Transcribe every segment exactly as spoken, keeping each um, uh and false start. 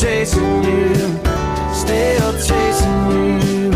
chasing you, still chasing you.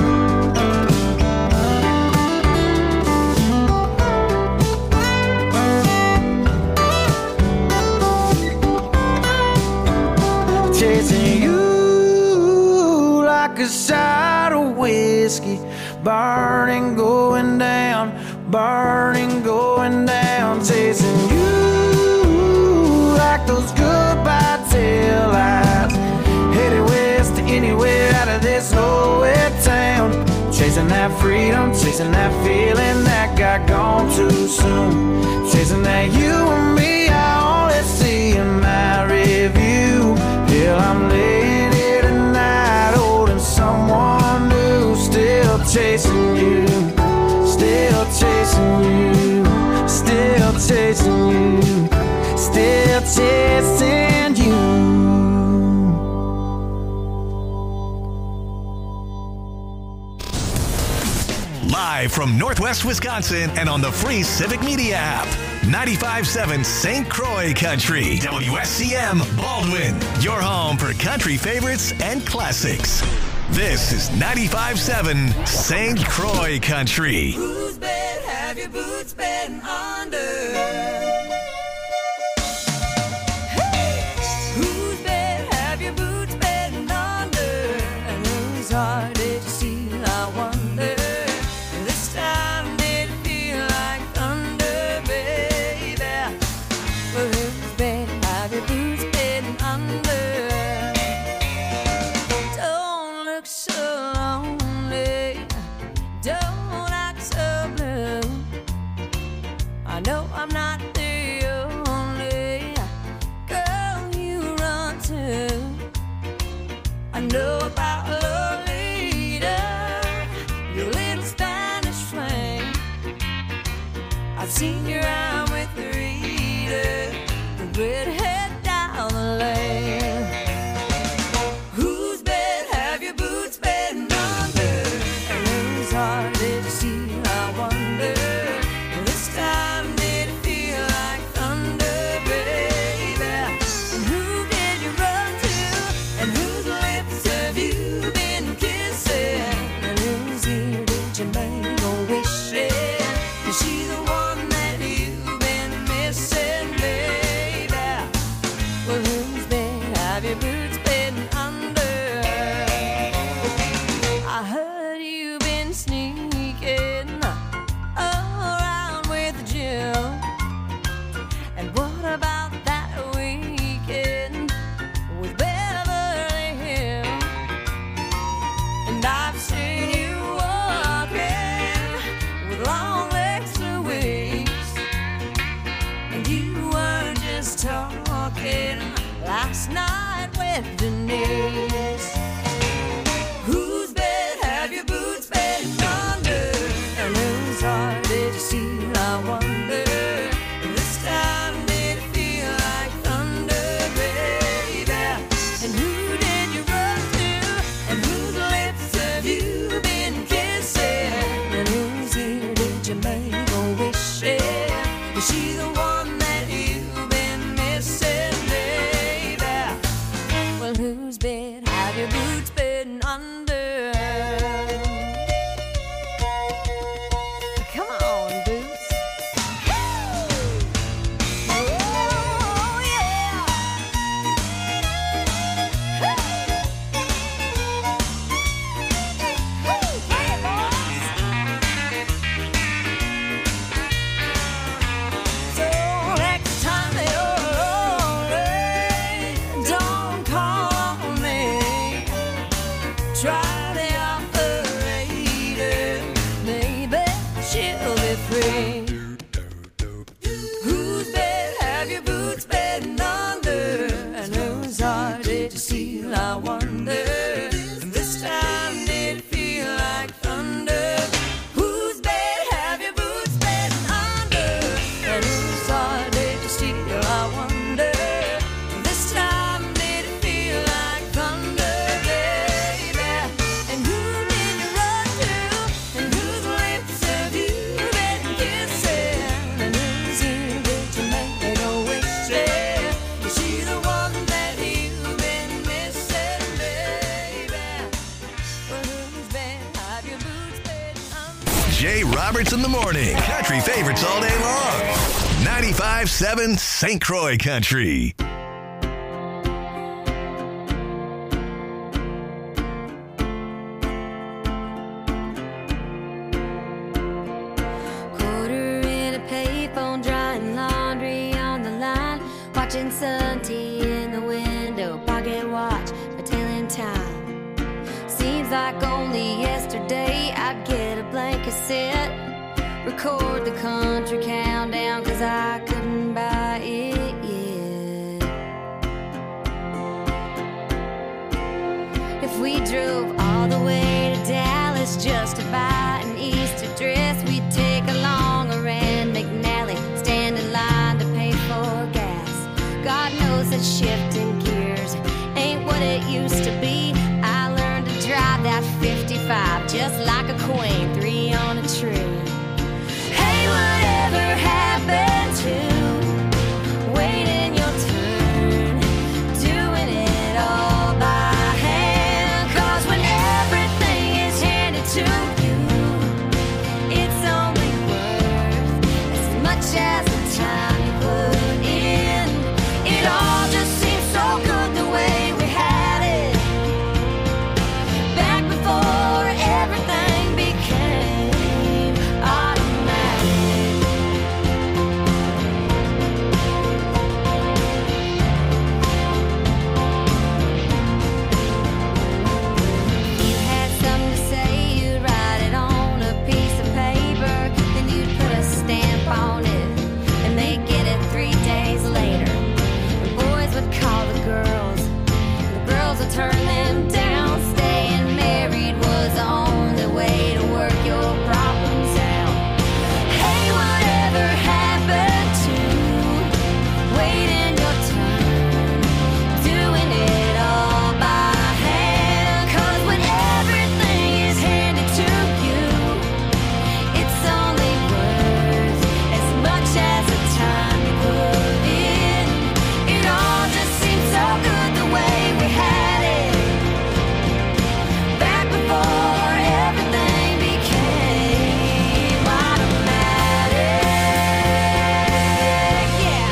Chasing you like a shot of whiskey, burning, going down, burning, going down. Chasing you like those goodbye tail lights, headed west to anywhere out of this nowhere town. Chasing that freedom, chasing that feeling that got gone too soon. Chasing that you and me, I only see in my review. Till I'm laying here tonight, holding someone new. Still chasing you, still chasing you, still chasing you, still chasing you. Live from Northwest Wisconsin and on the free Civic Media app. ninety-five point seven Saint Croix Country. W S C M Baldwin. Your home for country favorites and classics. This is ninety-five point seven Saint Croix Country. Whose bed have your boots been under? Whose bed have your boots been under? And whose heart did you steal, I wonder? This time did it feel like thunder, baby? Well, whose bed have your boots been under? Don't look so lonely, don't act so blue. I know I'm not the only girl you run to. I know about Lolita, your little Spanish flame. I've seen you around with Rita, the redhead down the lane. Whose bed have your boots been under? And whose heart did you steal, I wonder? This time did it feel like thunder, baby? And who did you run to? And whose lips have you been kissing? And whose ear did you make a wish in? Is she the one that you've been missing, baby? Well, whose bed have your boots been under? I heard you've been sneaking around with Jill. And what about that weekend with Beverly Hills? And I've seen you walking with long legs Louise. And you weren't just talking last night with Denise. Whose bed have your boots been under? And whose heart did you steal, I wonder? This time did it feel like thunder, baby? And who did you run to? And whose lips have you been kissing? And whose ear did you make a wish in? Is she the one that you've been missing, baby? Well, whose bed have your boots been under? Come on, boots. Oh, yeah. Hey, boys. So next time you're lonely, don't call on me. Try the operator, maybe she'll be free. Whose bed have your boots been under? And whose heart did you steal, I wonder? And this time did it feel like thunder? Whose bed have your boots been under? And whose heart did you steal, I wonder? This time did it feel like thunder, baby? And who did you run to? And whose lips have you been kissing? And whose ear did you make a wish in? Is she the one that you've been missing? Jay Roberts in the morning. Country favorites all day long. ninety-five seven Saint Croix Country. Quarter in a payphone, drying laundry on the line, watching sun tea in the window, pocket watch for telling time. Seems like only yesterday I'd get a blank cassette, record the country countdown, cause I couldn't buy it yet. If we drove all the way to Dallas just to buy an Easter dress, we'd take along a Rand McNally, stand in line to pay for gas. God knows that shifting gears ain't what it used to be. I learned to drive that fifty-five just like a queen, three on a tree. Hey, whatever happened to waiting your turn, doing it all by hand? Cause when everything is handed to you, it's only worth as much as the time you put in. It all just seems so good the way we had it back before everything became automatic. You had something to say, you'd write it on a piece of paper, then you'd put a stamp on it, and they'd get it three days later. The boys would call the girls, and the girls would turn them down. Staying married was the only way to work your problems out. Hey, whatever happened to waiting your turn, doing it all by hand? Cause when everything is handed to you, it's only worth as much as the time you put in. It all just seems so good the way we had it back before everything became automatic. Yeah.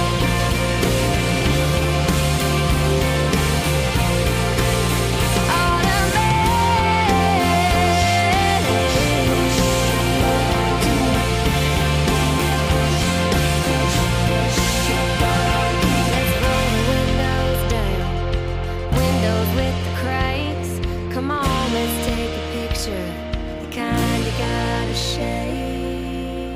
Let's roll the windows down, windows with the crates. Come on, let's take a picture, the kind you gotta shake.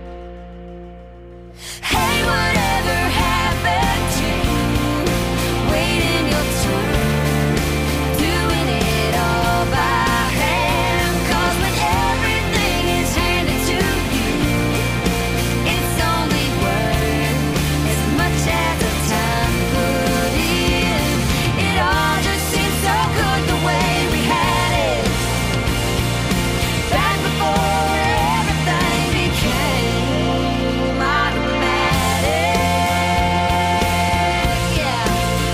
Hey, whatever happened to waiting your turn, doing it all by hand? Cause when everything is handed to you, it's only worth as much as the time you put in. It all just seems so good the way we had it back before everything became automatic. Yeah.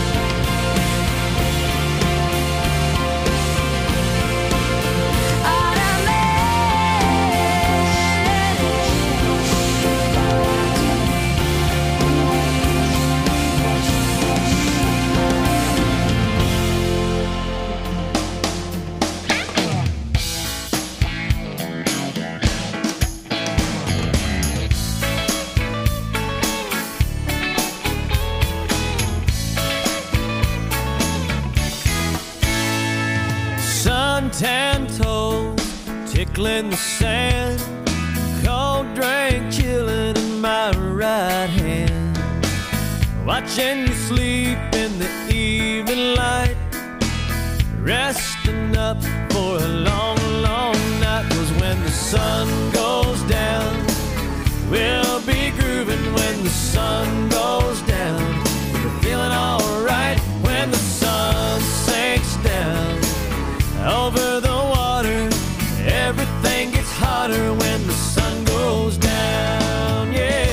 Suntan toes tickling the sand, cold drink chilling in my right hand, watching you sleep in the evening light, resting up for a long, long night. 'Cause when the sun goes down, we'll be grooving when the sun goes down. We're feeling alright when the sun sinks down over the water. Everything gets hotter when the sun goes down, yeah.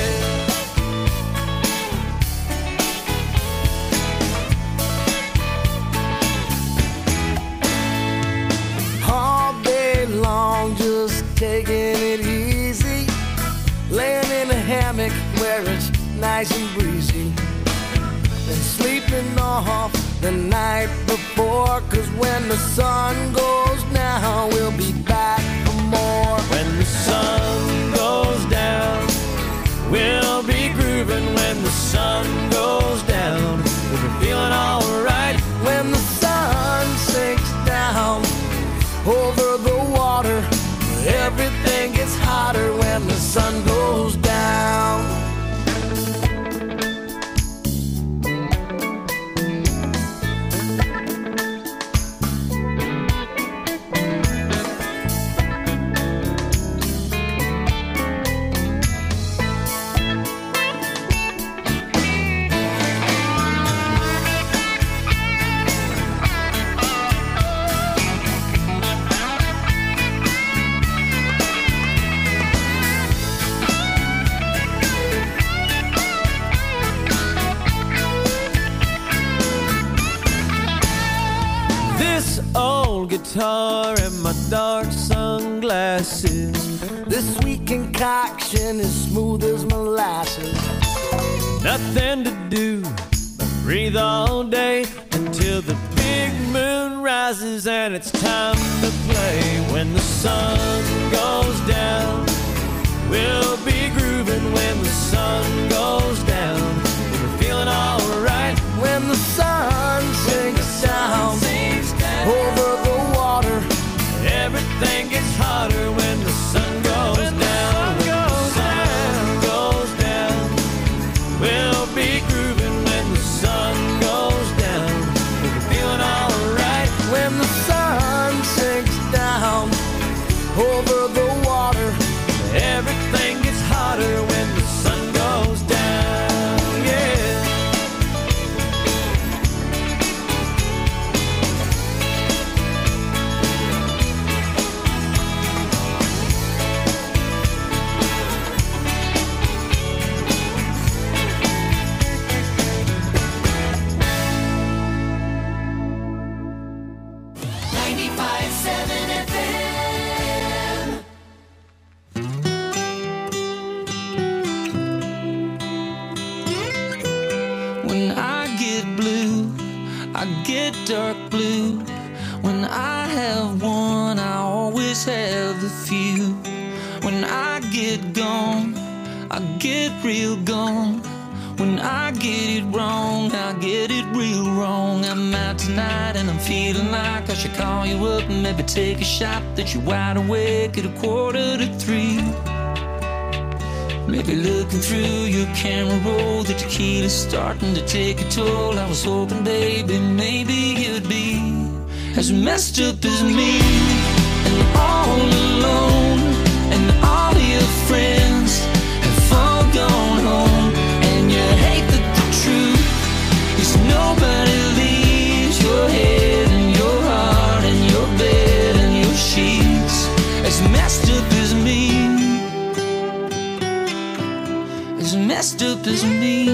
where it's nice and breezy. Been sleeping off the night before, 'cause when the sun goes down, we'll be back for more. When the sun goes down, we'll be grooving. When the sun goes down, we'll be feeling alright. When the sun sinks down over the water, everything gets hotter when the sun goes down. Guitar and my dark sunglasses, this sweet concoction is smooth as molasses. Nothing to do but breathe all day until the big moon rises and it's time to play. When the sun goes down, we'll be grooving. When the sun goes down, we'll be feeling alright. When the sun sinks down over the water, everything gets hotter when the sun goes when down. The sun when goes the sun down. goes down, we'll be grooving. When the sun goes down, we'll be feeling alright. When the sun sinks down over the water, everything gets hotter when the sun goes down. Yeah. Dark blue. When I have one, I always have the few. When I get gone, I get real gone. When I get it wrong, I get it real wrong. I'm out tonight and I'm feeling like I should call you up and maybe take a shot that you're wide awake at a quarter to three. Maybe looking through your camera roll, the tequila's starting to take a toll. I was hoping, baby, maybe you'd be as messed up as me, and all alone, and all your friends have all gone home, and you hate that the truth is nobody leaves your head and your heart and your bed and your sheets as messed up as me. As messed up as me.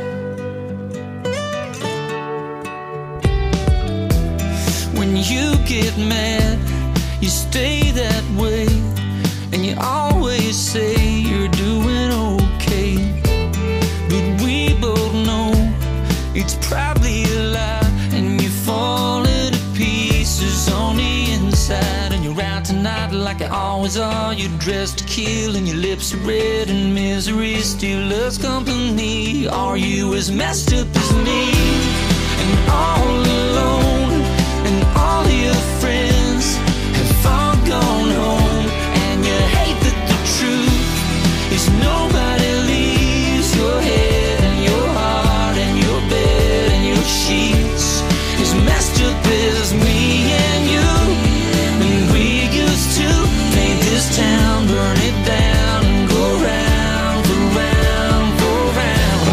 When you get mad, you stay that way, and you always say you're doing okay. But we both know it's probably a lie, and you're falling to pieces on the inside. And you're out tonight like you always are. You're dressed to kill and your lips are red, and misery still loves company. Are you as messed up as me? And all alone, and all your friends have all gone home, and you hate that the truth is nobody leaves your head and your heart and your bed and your sheets as messed up as me and you. And we used to paint this town, burn it down, and go round, go round, go round.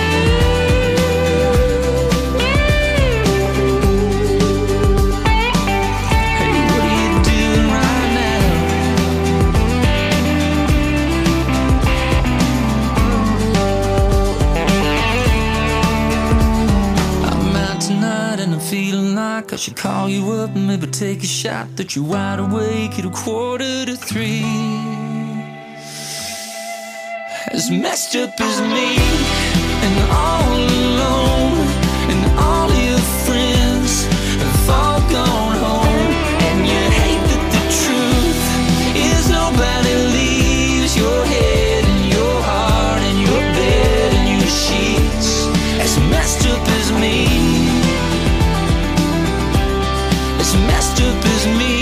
Hey, what are you doing right now? I'm out tonight and I'm feeling like I should call you up and maybe take a shot that you're wide awake at a quarter to three. as messed up as me, and all alone, and all your friends have all gone home, and you hate that the truth is nobody leaves your head and your heart and your bed and your sheets as messed up as me, as messed up as me.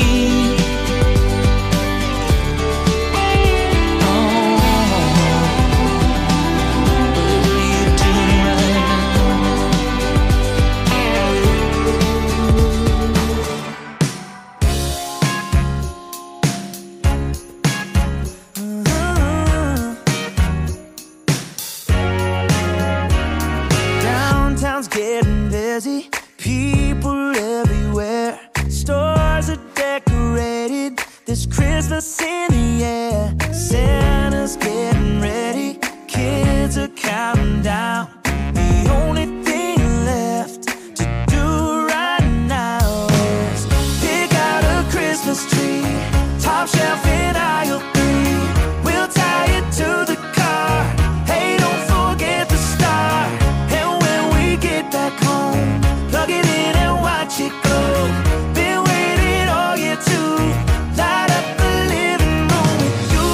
Getting busy, people everywhere. Stores are decorated, there's Christmas in the air. Santa's getting ready, kids are counting down. The only thing left to do right now is pick out a Christmas tree, top shelf in aisle three. We'll tie it to the car, hey, don't forget the star. Back home, plug it in and watch it go. Been waiting all year to light up the living room with you,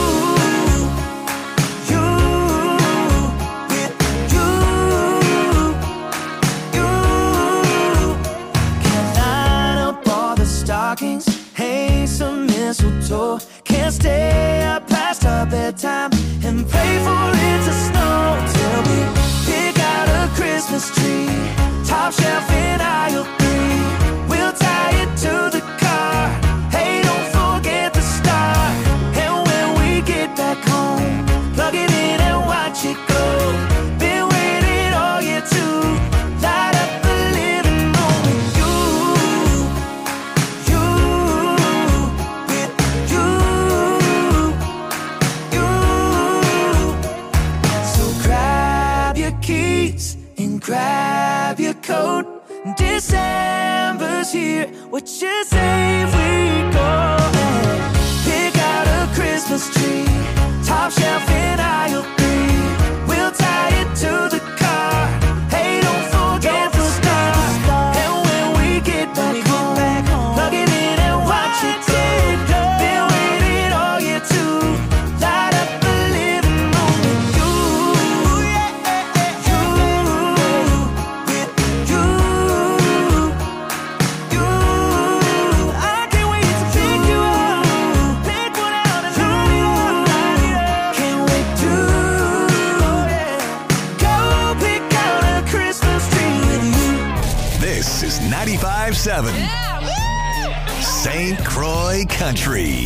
you, with you, you. Can line up all the stockings, hang some mistletoe. Can't stay up past our bedtime and pray for it to snow. Till we pick out a Christmas tree, top shelf in aisle three. We'll tie it to the car, hey, don't forget the star. And when we get back home, plug it in and watch it go. Been waiting all year to light up the living room with you, you, with you, you. So grab your keys and grab your coat. December's here, what you say if we go and pick out a Christmas tree, top shelf in aisle three. We'll tie it to the car, hey, don't forget the star. And when we get back home, plug it in and watch it go. Been waiting all year to light up the living room with you, you, with you. This is ninety-five point seven Saint Croix Country.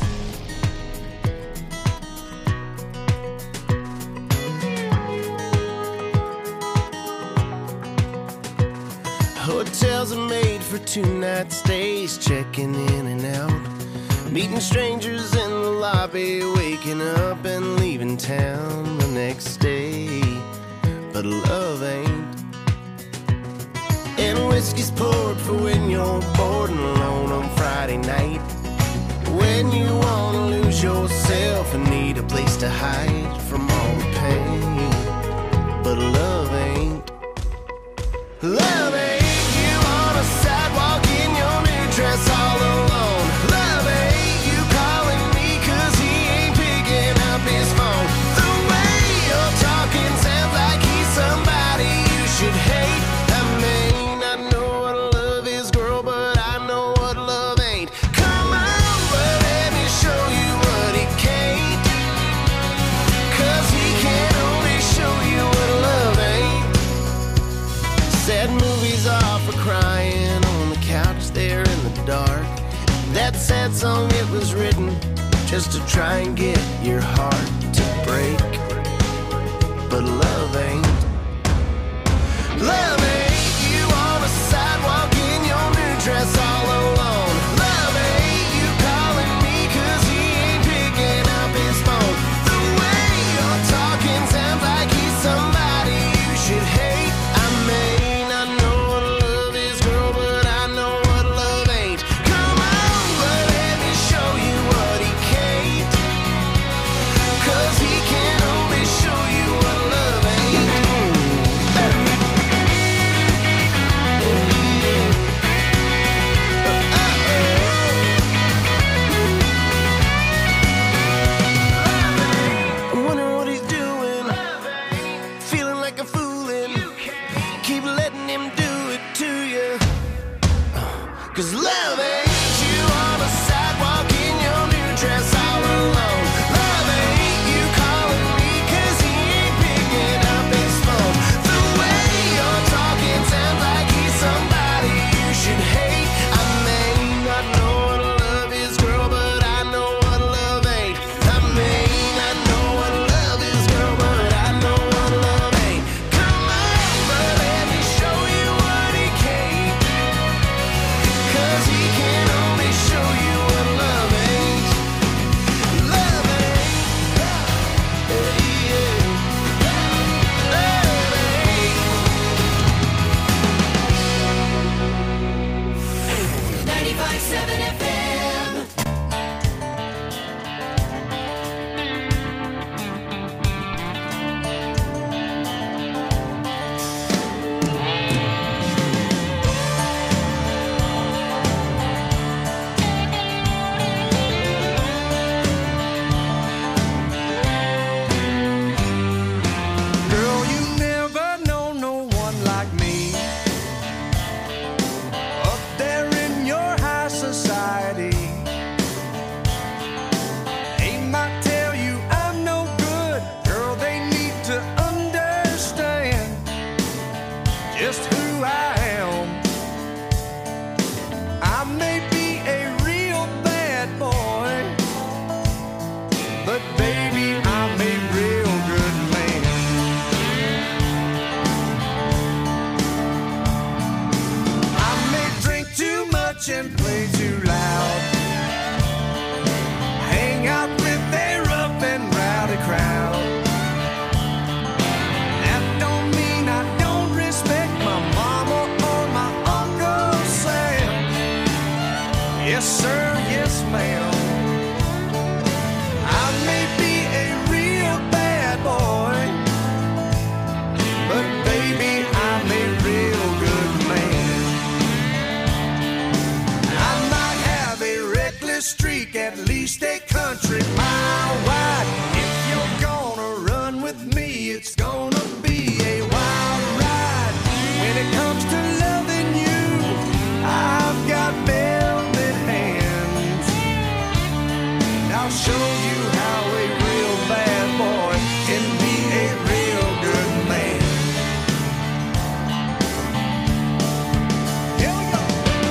Hotels are made for two-night stays, checking in and out, meeting strangers in the lobby, waking up and leaving town the next day. But love ain't. And whiskey's poured for when you're bored and alone on Friday night, when you wanna lose yourself and need a place to hide from all the pain. But love ain't. Love ain't. You on a sidewalk in your new dress all alone. Love ain't. You calling me 'cause he ain't picking up his phone. The way you're talking sounds like he's somebody you should hate. I mean, I know what love is, girl, but I know what love ain't. Come on, but let me show you what he can't. 'Cause he can only show you what love ain't. Sad movies are for crying on the couch there in the dark. That sad song, it was written just to try and get your heart to break. But love ain't. Love ain't. You on a sidewalk in your new dress all alone. Love ain't. You calling me 'cause he ain't picking up his phone. The way you're talking sounds like he's somebody you should hate. I mean, I know what love is, girl, but I know what love ain't. Come on, but let me show you what he can't. 'Cause he can only show 'Cause love ain't you on a sidewalk in your new dress all alone. Love ain't you calling me 'cause he ain't picking up his phone. The way you're talking sounds like he's somebody you should hate. I may not know what love is, girl, but I know what love ain't. I may not know what love is, girl, but I know what love ain't. Come on, but let me show you what he can't. 'Cause he can only show you what love ain't. Love ain't. Yeah, yeah. Love ain't. ninety-five point seven F M. Girl, you never know no one like me. Up there in your high society. They might tell you I'm no good. Girl, they need to understand just who I am. I may be a real bad boy, but baby, I'm a real good man. I may drink too much and play too loud, hang out with a rough and rowdy crowd. That don't mean I don't respect my mama or my Uncle Sam. Yes, sir, yes, ma'am. I may be a real bad boy, but baby, I'm a real good man. I might have a reckless streak, at least a country mile wide. If you're gonna run with me, it's gonna be a wild ride. When it comes to loving you, I've got velvet hands. And I'll show you how a real bad boy can be a real good man. Here we go.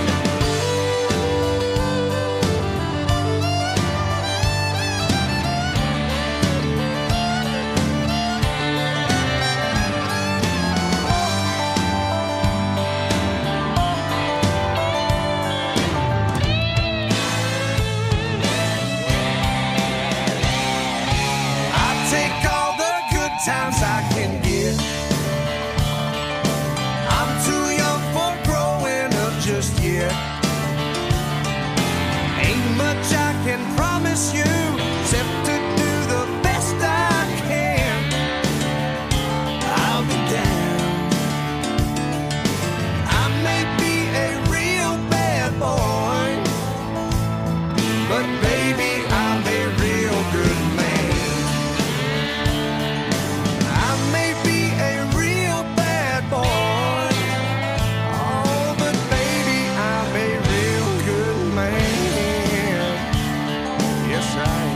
I take all the good times I can get. I'm too young for growing up just yet. Ain't much I can promise you except to do the best I can. I'll be down. I may be a real bad boy, but baby, I'm a real good man. I may be a real bad boy, oh, but baby, I'm a real good man. Yes, I am.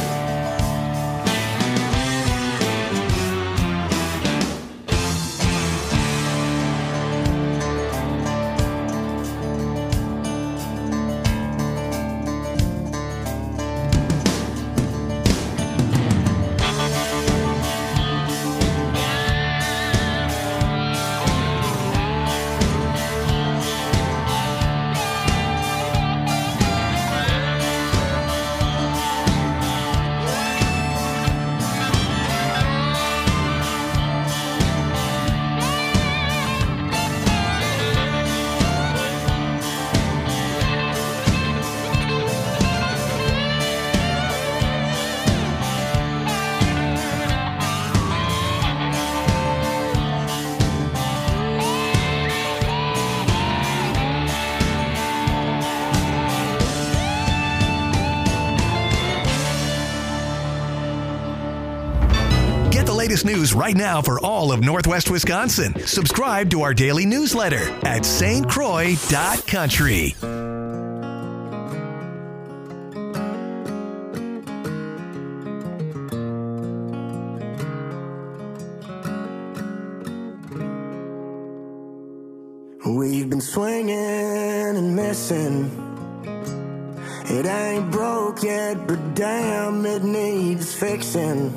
latest news right now for all of Northwest Wisconsin. Subscribe to our daily newsletter at S T Croix dot country. missing. It ain't broke yet, but damn, it needs fixing.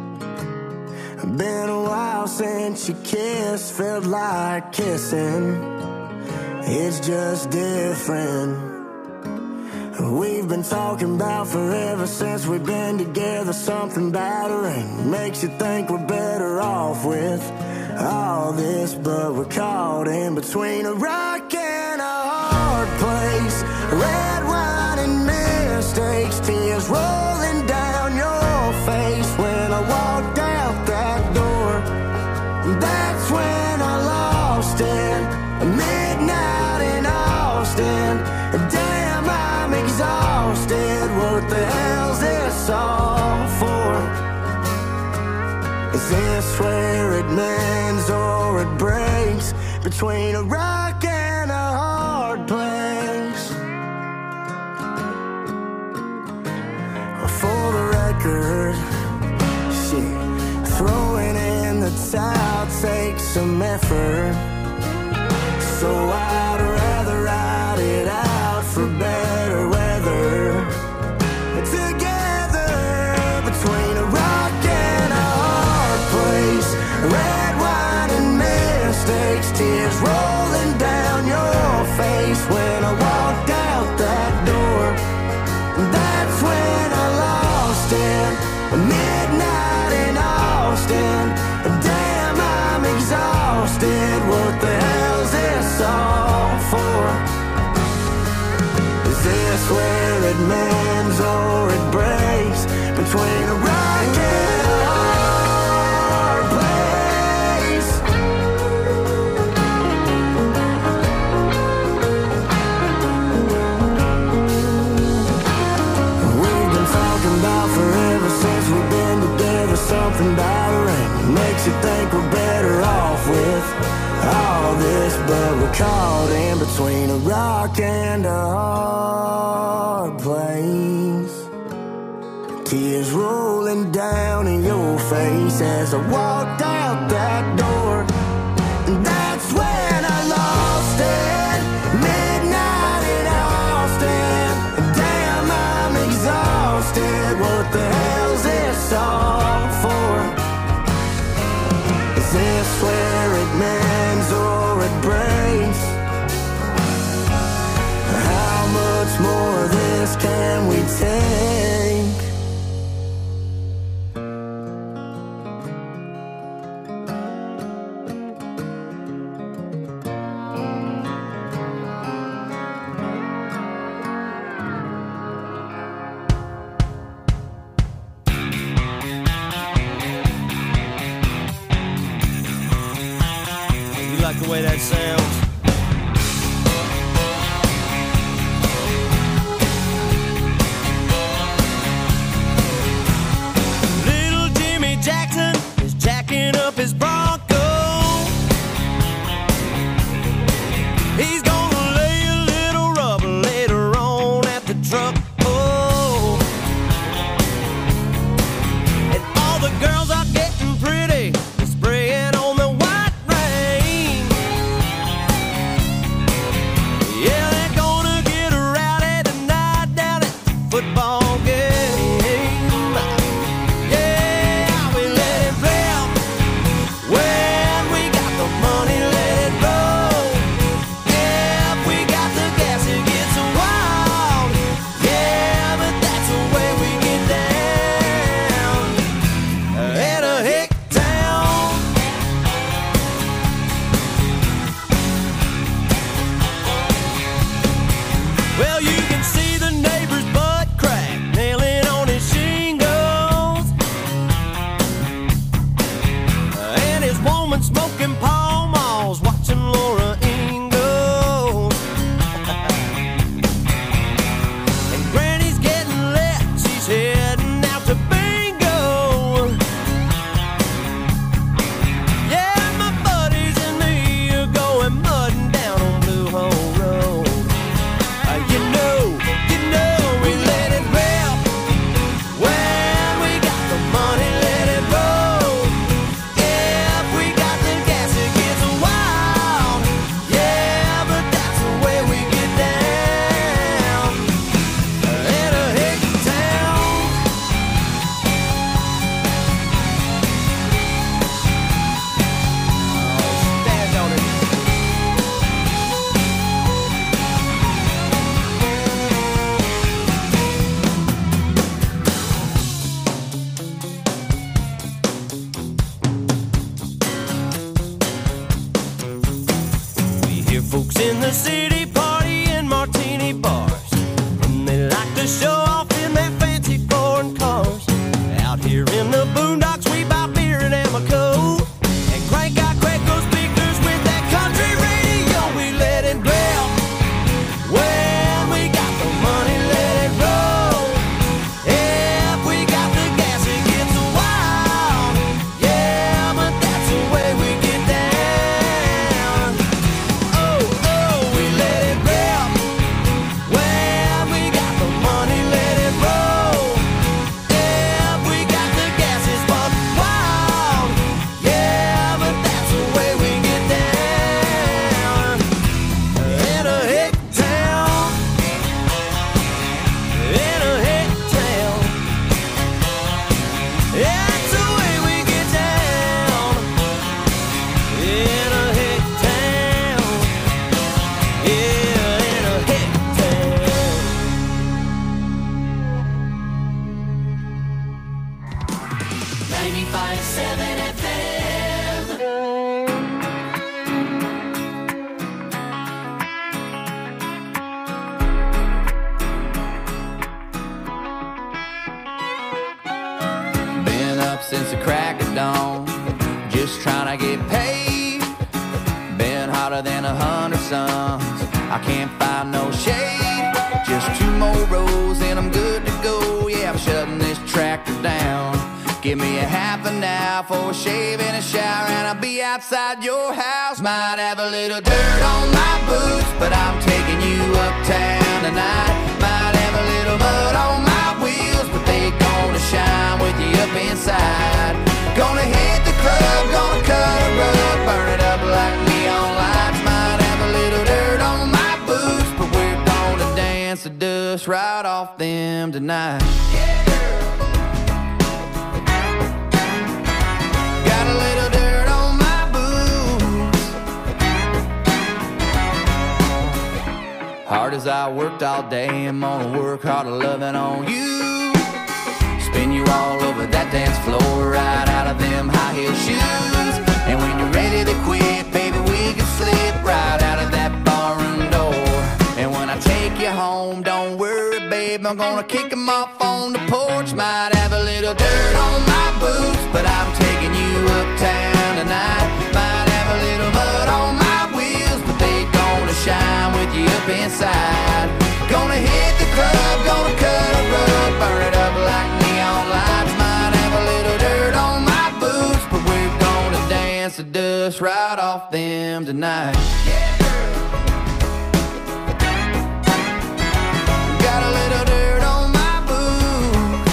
Been a while since you kissed, felt like kissing. It's just different. We've been talking about forever since we've been together. Something about her ain't makes you think we're better off with all this, but we're caught in between a rock and a hard place. Red wine and mistakes, tears rolling down your face. When I walked out that door, that's when I lost it. Midnight in Austin, damn, I'm exhausted. What the hell's this all for? Is this where it mends or it breaks? Between a rock and a hard place. For the record, shit, throwing in the towel takes some effort. So I'd rather ride it out for better weather. Together between a rock and a hard place. Red wine and mistakes, tears rolling down your face. When I walked out that door, that's when I lost it. Midnight in Austin, damn, I'm exhausted. What the hell's this all for? Is this where it mends or it breaks? Between a rock and a hard place. We've been talking about forever since we've been together. Something about her ain't makes you think we're better off with all this, but we're caught in between a rock and a hard place. Tears rolling down in your face as I walked out that door. And that's when I lost it. Midnight in Austin. Damn, I'm exhausted. What the hell's this all for? Is this where it mends or it breaks? How much more of this can we take? You like the way that sounds? Little Jimmy Jackson is jacking up his Bronco. He's gonna lay a little rubber later on at the truck. Oh, and all the girls are getting pretty, spraying on the white rain. since the crack of dawn. Just trying to get paid. Been hotter than a hundred suns. I can't find no shade. Just two more rows and I'm good to go. Yeah, I'm shutting this tractor down. Give me a half an hour for a shave and a shower, and I'll be outside your house. Might have a little dirt on my boots, but I'm taking you uptown tonight. Might have a little mud on my wheels, but they gonna shine with you up inside. Gonna hit the club, gonna cut a rug, burn it up like neon lights. Might have a little dirt on my boots, but we're gonna dance the dust right off them tonight. Yeah. Hard as I worked all day, I'm gonna work harder loving on you. Spin you all over that dance floor, right out of them high heel shoes. And when you're ready to quit, baby, we can slip right out of that barroom door. And when I take you home, don't worry, babe, I'm gonna kick them off on the porch. Might have a little dirt on my boots, but I'm taking you uptown tonight. Might have a little mud on my wheels, but they gonna shine with you up inside. Gonna hit the club, gonna cut a rug, burn it up like neon lights. Might have a little dirt on my boots, but we're gonna dance the dust right off them tonight. Yeah, girl. Got a little dirt on my boots.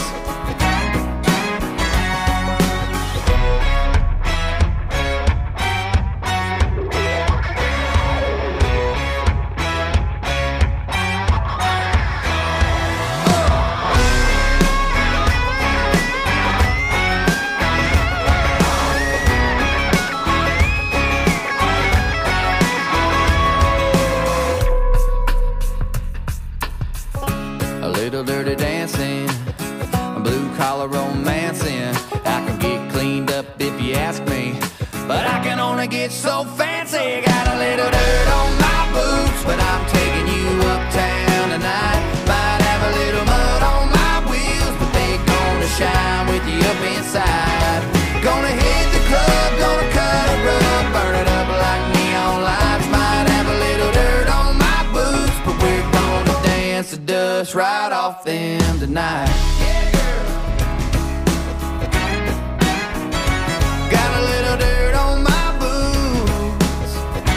Little dirty dancing, blue collar romancing. I can get cleaned up if you ask me, but I can only get so fancy. Got a little dirt on my boots, but I'm taking you uptown tonight. Might have a little mud on my wheels, but they gonna shine with you up inside. Gonna hit the club, gonna cut a rug, burn it up like neon lights. Might have a little dirt on my boots, but we're gonna dance the dust right off them tonight. Yeah, girl. Got a little dirt on my boots.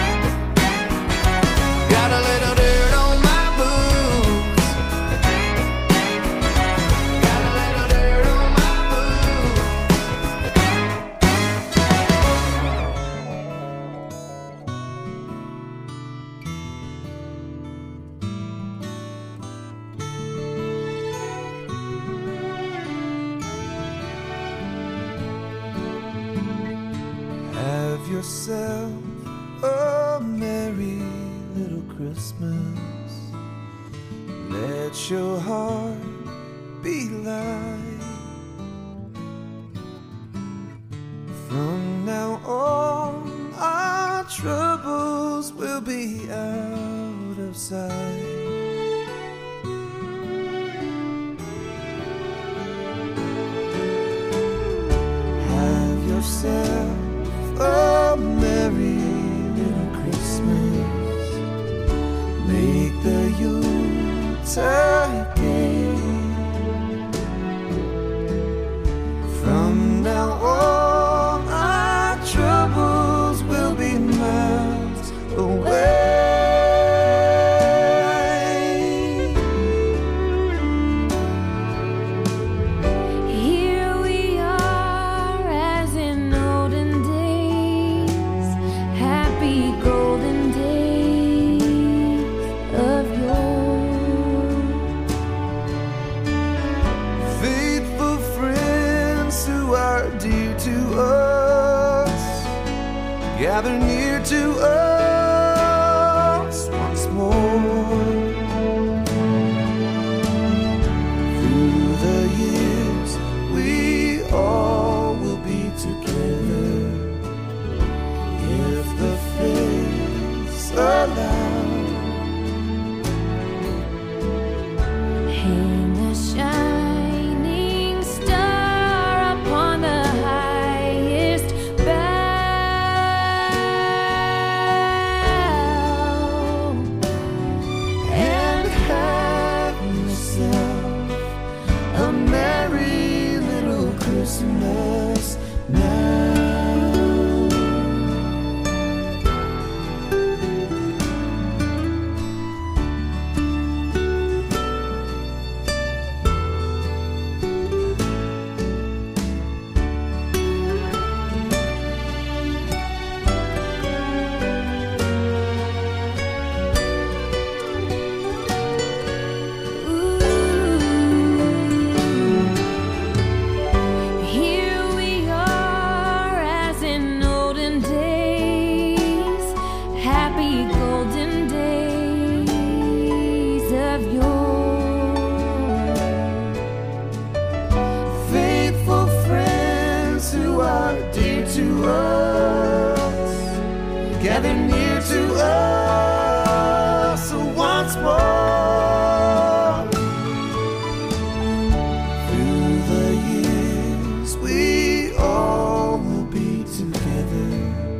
Got a little dirt on my boots. Got a little dirt on my Have yourself a merry little Christmas. Let your heart be light. From now on, our troubles will be out of sight. Have yourself a merry little Christmas. Make the Yuletide gay. From now on, our troubles will be miles away. Here we are as in olden days, happy golden days of yore. Faithful friends who are dear to us, gather near to us once more. Through the years, we all will be together, if the fates allow. Hang a shining star upon the Christmas now. Gather near to us once more. Through the years we all will be together,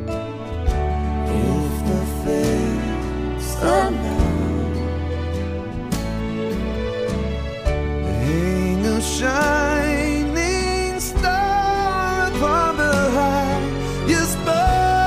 if the fates allow. Hang a shining star upon the highest bough.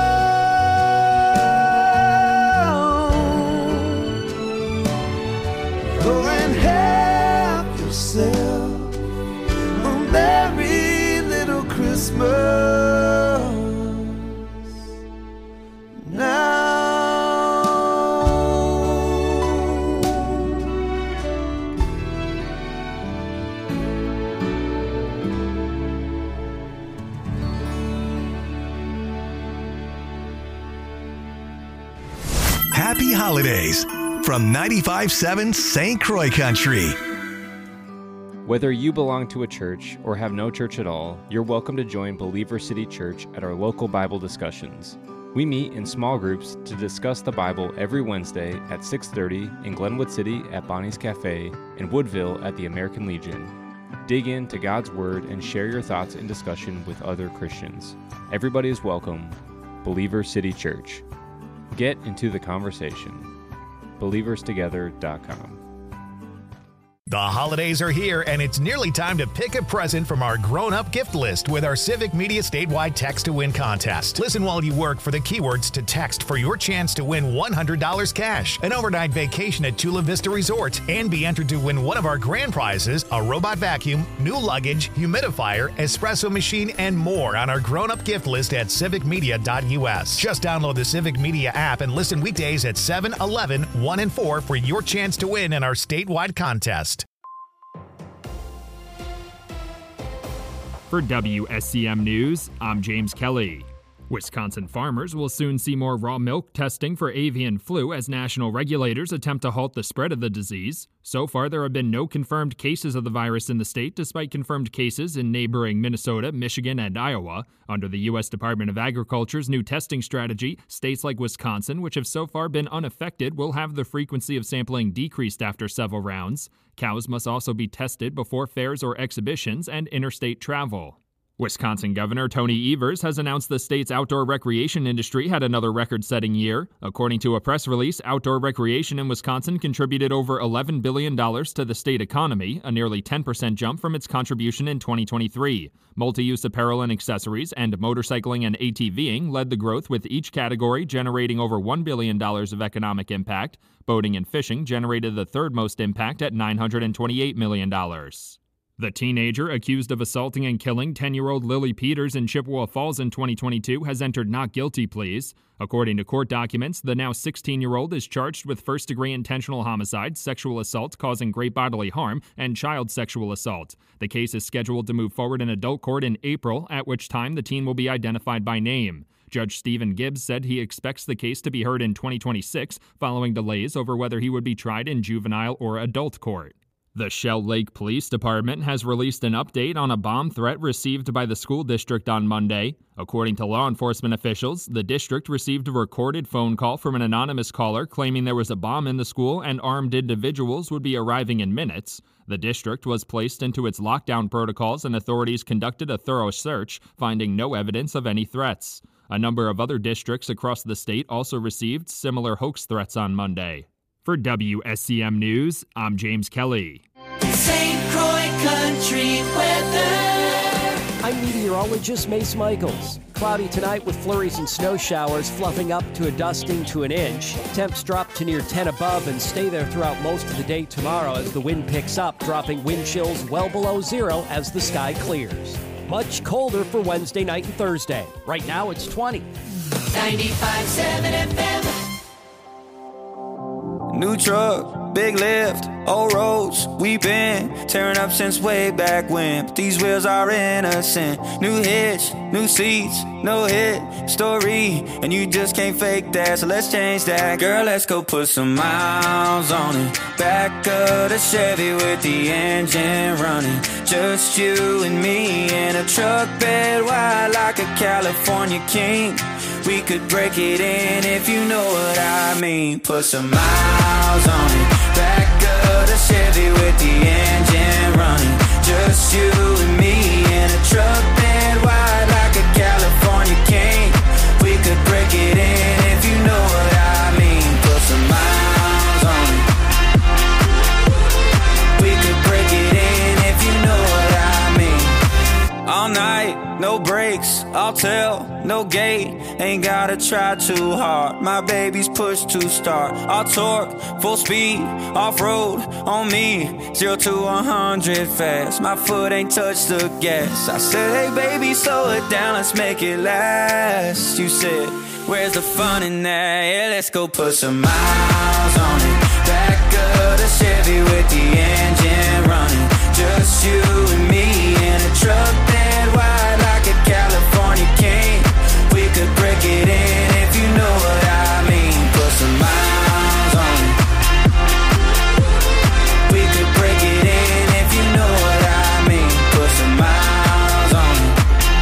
Happy holidays from ninety-five point seven Saint Croix Country. Whether you belong to a church or have no church at all, you're welcome to join Believer City Church at our local Bible discussions. We meet in small groups to discuss the Bible every Wednesday at six thirty in Glenwood City at Bonnie's Cafe and Woodville at the American Legion. Dig into God's Word and share your thoughts and discussion with other Christians. Everybody is welcome. Believer City Church. Get into the conversation. believers together dot com. The holidays are here, and it's nearly time to pick a present from our grown-up gift list with our Civic Media statewide Text to Win contest. Listen while you work for the keywords to text for your chance to win one hundred dollars cash, an overnight vacation at Chula Vista Resort, and be entered to win one of our grand prizes, a robot vacuum, new luggage, humidifier, espresso machine, and more on our grown-up gift list at civic media dot u s. Just download the Civic Media app and listen weekdays at seven, eleven, one, and four for your chance to win in our statewide contest. For W S C M News, I'm James Kelly. Wisconsin farmers will soon see more raw milk testing for avian flu as national regulators attempt to halt the spread of the disease. So far, there have been no confirmed cases of the virus in the state, despite confirmed cases in neighboring Minnesota, Michigan, and Iowa. Under the U S Department of Agriculture's new testing strategy, states like Wisconsin, which have so far been unaffected, will have the frequency of sampling decreased after several rounds. Cows must also be tested before fairs or exhibitions and interstate travel. Wisconsin Governor Tony Evers has announced the state's outdoor recreation industry had another record-setting year. According to a press release, outdoor recreation in Wisconsin contributed over eleven billion dollars to the state economy, a nearly ten percent jump from its contribution in twenty twenty-three. Multi-use apparel and accessories and motorcycling and ATVing led the growth, with each category generating over one billion dollars of economic impact. Boating and fishing generated the third most impact at nine hundred twenty-eight million dollars. The teenager accused of assaulting and killing ten-year-old Lily Peters in Chippewa Falls in twenty twenty-two has entered not guilty pleas. According to court documents, the now sixteen-year-old is charged with first-degree intentional homicide, sexual assault causing great bodily harm, and child sexual assault. The case is scheduled to move forward in adult court in April, at which time the teen will be identified by name. Judge Stephen Gibbs said he expects the case to be heard in twenty twenty-six, following delays over whether he would be tried in juvenile or adult court. The Shell Lake Police Department has released an update on a bomb threat received by the school district on Monday. According to law enforcement officials, the district received a recorded phone call from an anonymous caller claiming there was a bomb in the school and armed individuals would be arriving in minutes. The district was placed into its lockdown protocols and authorities conducted a thorough search, finding no evidence of any threats. A number of other districts across the state also received similar hoax threats on Monday. For W S C M News, I'm James Kelly. Saint Croix Country weather. I'm meteorologist Mace Michaels. Cloudy tonight with flurries and snow showers fluffing up to a dusting to an inch. Temps drop to near ten above and stay there throughout most of the day tomorrow as the wind picks up, dropping wind chills well below zero as the sky clears. Much colder for Wednesday night and Thursday. Right now it's twenty. ninety-five point seven F M. New truck, big lift, old roads, we been tearing up since way back when. But these wheels are innocent. New hitch, new seats, no hit story, and you just can't fake that, so let's change that. Girl, let's go put some miles on it. Back of the Chevy with the engine running. Just you and me in a truck bed wide like a California king. We could break it in if you know what I mean. Put some miles on it. Back of the Chevy with the engine running. Just you and me in a truck bed wide like a California king. We could break it in if you know what I mean. Put some miles on it. We could break it in if you know what I mean. All night, no brakes, I'll tell, no gate. Ain't gotta try too hard, my baby's push to start. I'll torque, full speed, off-road, on me. Zero to one hundred fast, my foot ain't touched the gas. I said, hey baby, slow it down, let's make it last. You said, where's the fun in that? Yeah, let's go put some miles on it. Back of the Chevy with the engine running. Just you and me in a truck bed wide like a California king. We could break it in if you know what I mean. Put some miles on it. We could break it in if you know what I mean. Put some miles on it.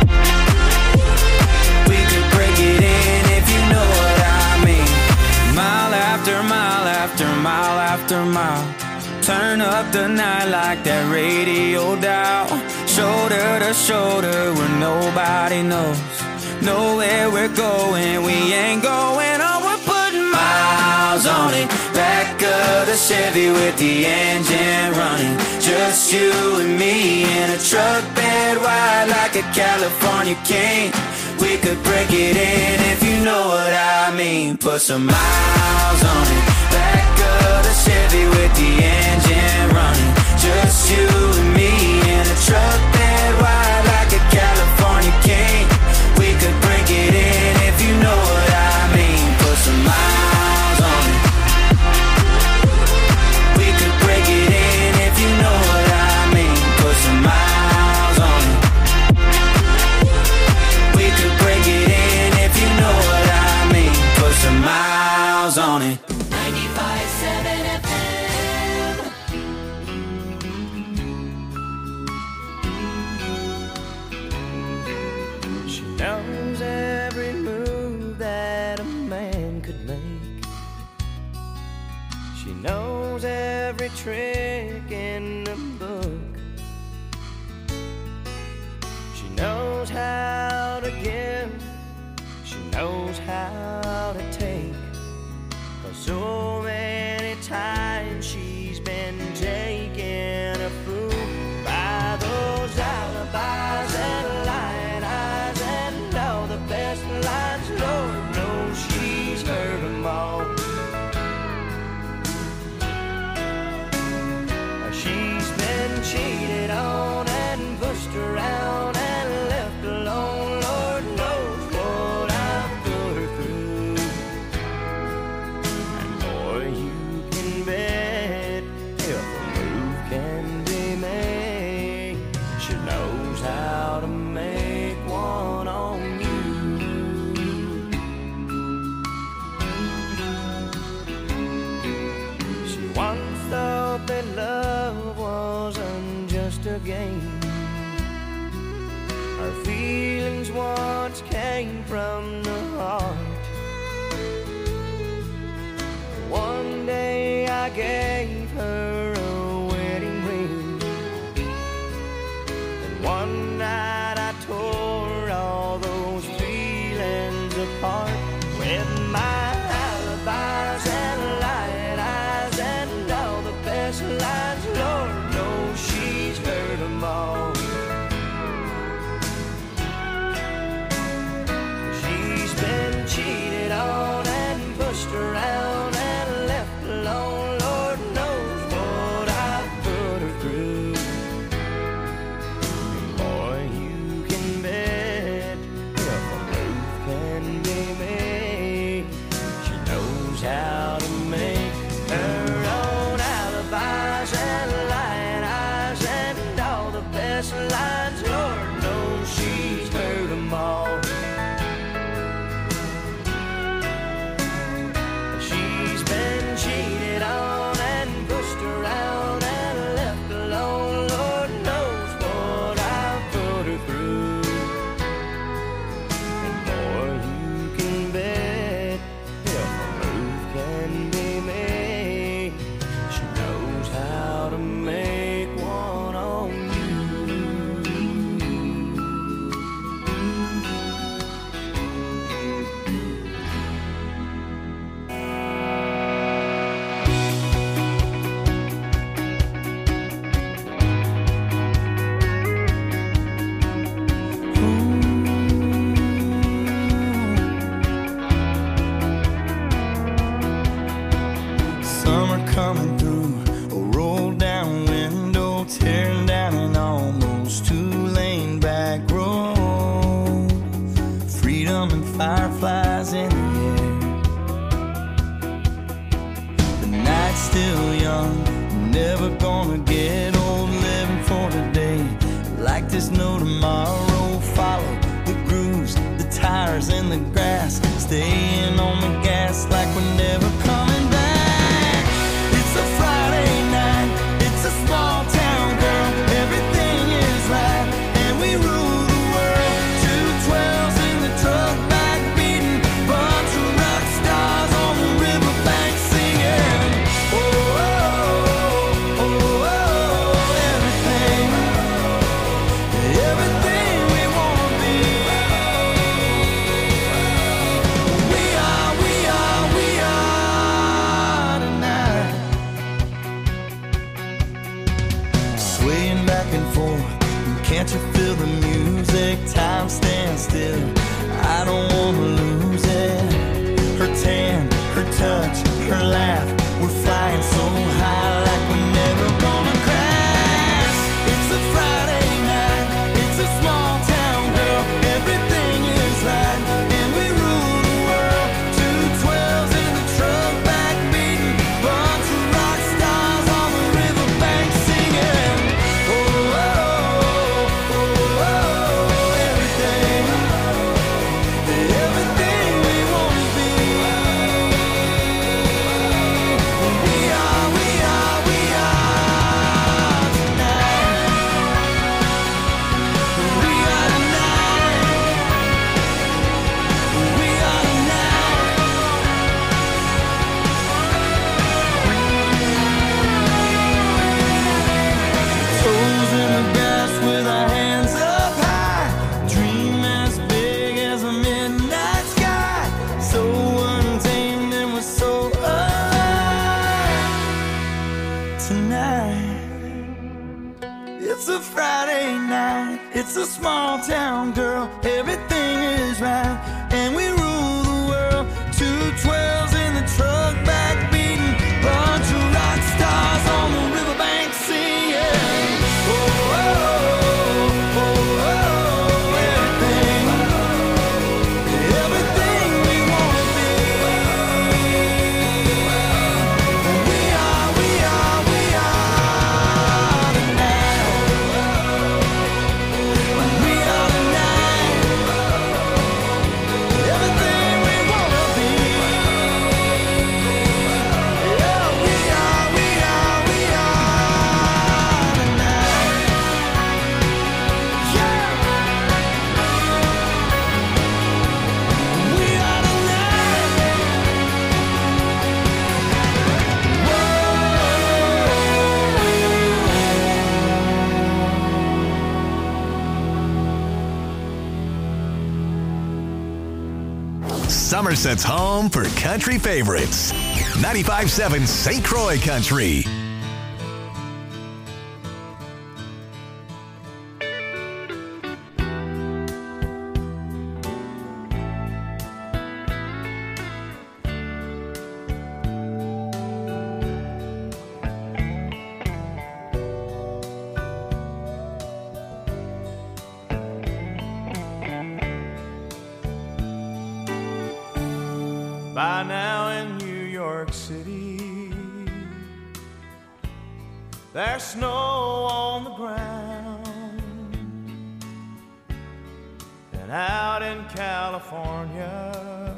We could break it in if you know what I mean. Mile after mile after mile after mile. Turn up the night like that radio dial. Shoulder to shoulder where nobody knows. Know where we're going, we ain't going on. We're putting miles on it. Back of the Chevy with the engine running. Just you and me in a truck bed wide like a California king. We could break it in if you know what I mean. Put some miles on it. Back of the Chevy with the engine running. Just you and me in a truck bed wide like a California king. We could break it in if you know what I mean. Put some miles on it. We could break it in if you know what I mean. Put some miles on it. We could break it in if you know what I mean. Put some miles on it. ninety-five point seven F M. She knows every move that a man could make. She knows every trick in the book. She knows how to give. She knows how to take. 'Cause so many times she's been taken a fool by those alibis and lying eyes and all the best lines. Lord knows she's heard them all. She's been cheated on and pushed around and left alone. Lord knows what I've put her through. And boy, you can bet if a move can be made, she knows how to make one on you. She once thought that love wasn't just a game. Her feelings once came from the heart. One day I gave her a wedding ring, and one night I tore all those feelings apart with my alibis and lying eyes and all the best lines. Lord knows she's heard them all. never gonna get old living for today. Like there's no tomorrow. Follow the grooves, the tires and the grass. Staying on the gas like we're never coming back. It's a Friday night, it's a small town, girl. Everything is right, and we rule the world. Two twelves in the truck back beating, bunch of rock stars on the riverbank singing. Oh, oh, oh, oh, oh, everything, everything we wanna be. We are, we are, we are tonight. Swaying back and forth, can't you feel the music? Time stands still, I don't wanna lose it. Her tan, her touch, her laugh, we're flying so high like we're never gonna crash. It's a Friday night, it's a small town, girl. Everything is right, and we rule the world. Two twelves in the truck back beating, bunch of rock stars on the riverbank singing. Oh, oh, oh, oh, oh, everything, everything we wanna be. We are, we are, we are tonight. We are tonight. We are tonight. Toes in the grass with our hands up high. Dream as big as a midnight sky. So untamed and we're so alive tonight. It's a Friday night, it's a small town, girl. Everything is right, and we rule the world. Two twelves in the truck back beating, bunch of rock stars on the riverbank singing. Oh, oh, oh, oh, oh, everything, everything we wanna be. We are, we are, we are tonight. We are tonight. Everything we wanna be. Yeah, we are, we are, we are tonight. Yeah. We are Somerset's home for country favorites. ninety-five point seven Saint Croix Country. By now in New York City, there's snow on the ground. And out in California,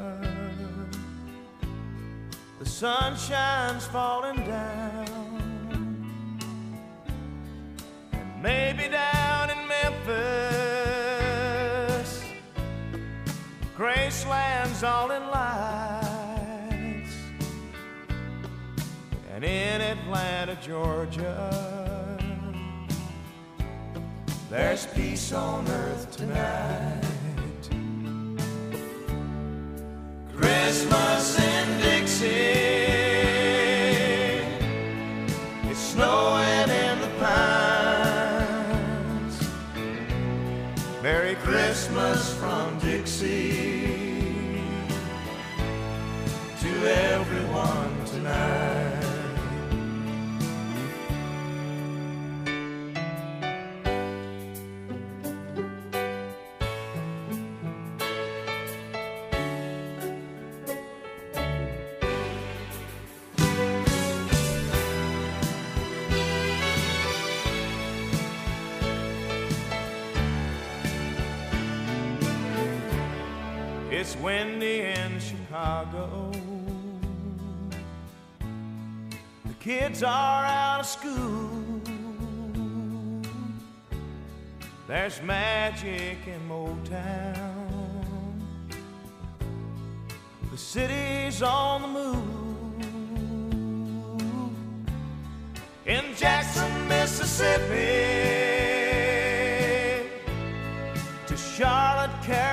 the sunshine's falling down. And maybe down in Memphis, Graceland's all in lights. And in Atlanta, Georgia, there's peace on earth tonight. Christmas in Dixie, it's snowing in the pines. Merry Christmas from Dixie to everyone tonight. It's windy in Chicago. The kids are out of school. There's magic in Motown. The city's on the move. In Jackson, Mississippi, to Charlotte,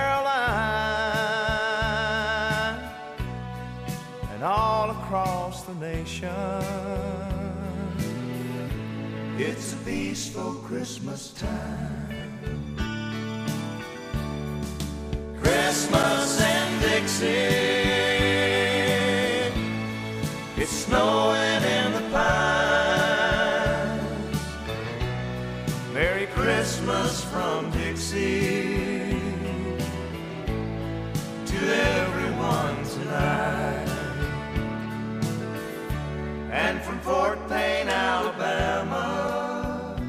Carolina, and all across the nation. It's a peaceful Christmas time. Christmas in Dixie. It's snowing in the pines. Merry Christmas from Dixie to everyone tonight. And from Fort Payne, Alabama,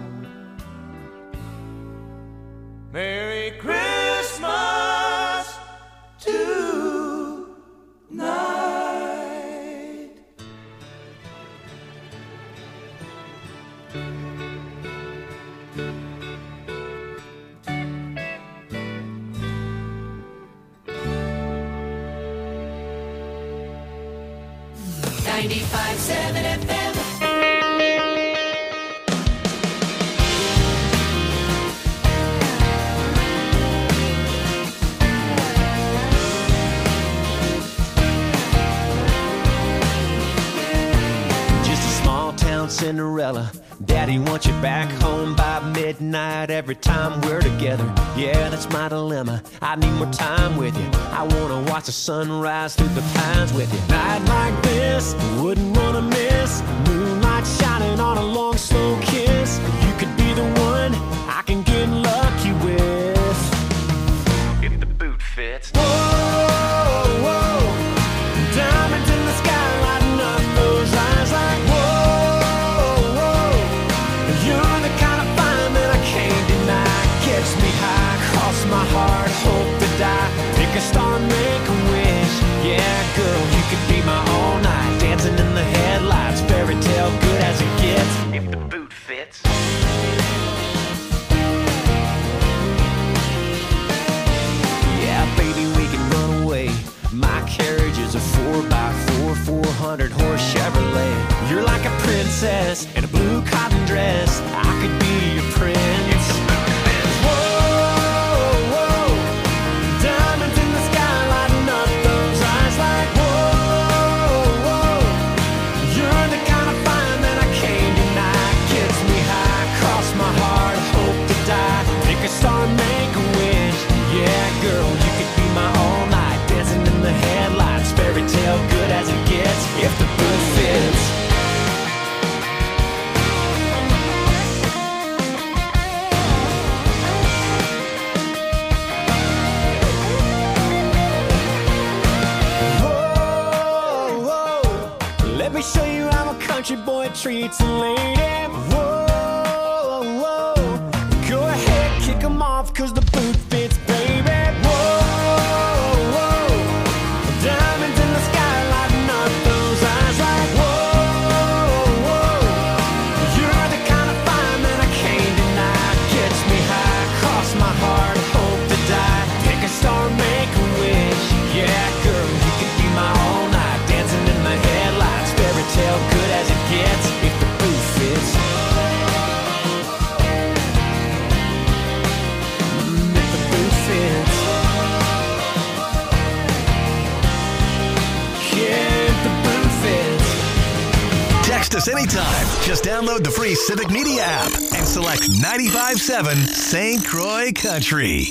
Merry Christmas tonight. ninety-five seven F M. Cinderella, Daddy wants you back home by midnight every time we're together. Yeah, that's my dilemma. I need more time with you. I wanna watch the sunrise through the pines with you. Night like this, wouldn't wanna miss. Moonlight shining on a long, slow kiss. You could be the one I can get lucky with. If the boot fits. Whoa, whoa, diamonds in the sky lighting up those eyes like whoa. My heart, hope to die. Pick a star and make a wish. Yeah, girl, you could be my all night. Dancing in the headlights, fairy tale good as it gets. If the boot fits. Yeah, baby, we can run away. My carriage is a four by four, four hundred horse Chevrolet. You're like a princess in a blue cotton dress. I could be your prince. Star, make a wish. Yeah, girl, you could be my all night. Dancing in the headlights, fairy tale good as it gets. If the boot fits. Whoa, whoa, let me show you how a country boy treats a lady. Whoa. Cause the boot fits, baby. Whoa, whoa, diamonds in the sky lighting up those eyes like whoa, whoa. You're the kind of fire that I can't deny. Gets me high, cross my heart, hope to die. Pick a star, make a wish. Yeah, girl, you could be my all night. Dancing in the headlights, fairy tale good as it gets. If the boot fits. Text us anytime. Just download the free Civic Media app and select ninety-five point seven Saint Croix Country.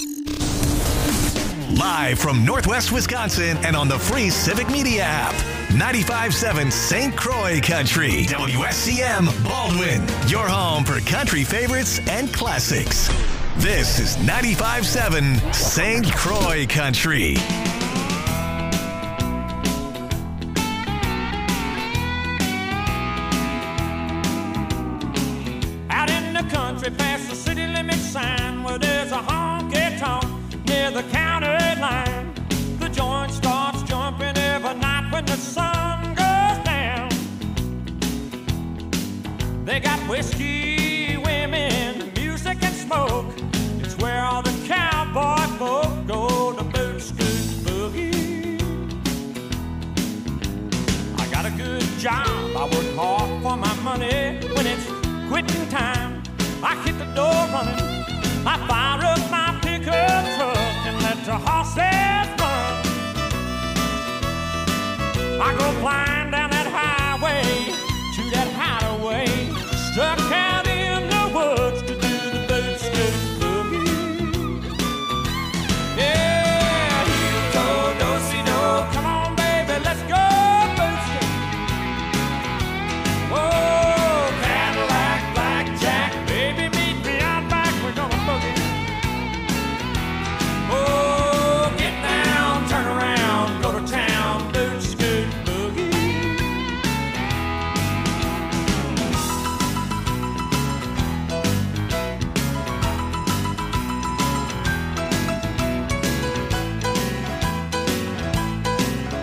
Live from Northwest Wisconsin and on the free Civic Media app. ninety-five point seven Saint Croix Country. W S C M Baldwin. Your home for country favorites and classics. This is ninety-five point seven Saint Croix Country. Out in the country past the city limit sign where there's a honky-tonk near the county line. The joint whiskey, women, music, and smoke. It's where all the cowboy folk go to boot, scoot, boogie. I got a good job, I work hard for my money. When it's quitting time, I hit the door running. I fire up my pickup truck and let the horses run. I go flying